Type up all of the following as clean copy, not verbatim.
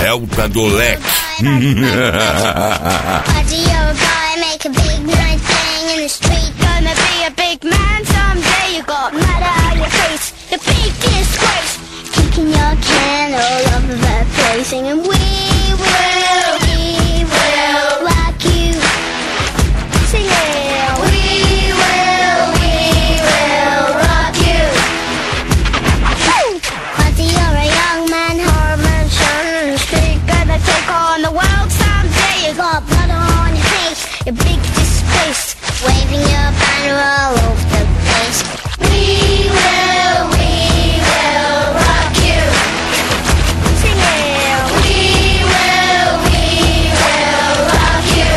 Celta do Leque. Make a big nice thing in the street. Gonna be a big man someday. You got mud on your face, the big disgrace. Kicking your can all over the place, singing we will rock you. Singing we will rock you. Ozzy, you're a young man, hormone son in the street. Gonna take on the world someday. You got blood on your face, your big disgrace, waving your banner all over the place. We will rock you. Sing it. We will rock you.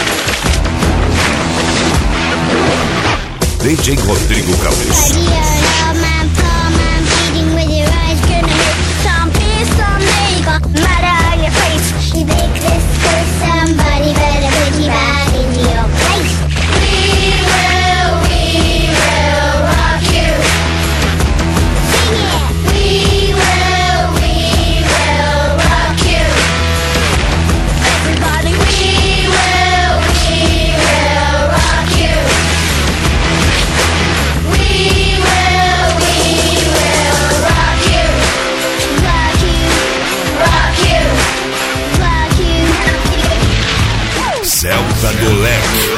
DJ Rodrigo Cabeça. Buddy, you're an old man, poor man, bleeding with your eyes. Gonna hit some peace someday. You got mud on your face, you big disgrace. Somebody better put you back into your place. We will rock you. Sing it. We will rock you. Everybody, we will rock you. We will rock you. Rock you, rock you, rock you. Celta do Leque.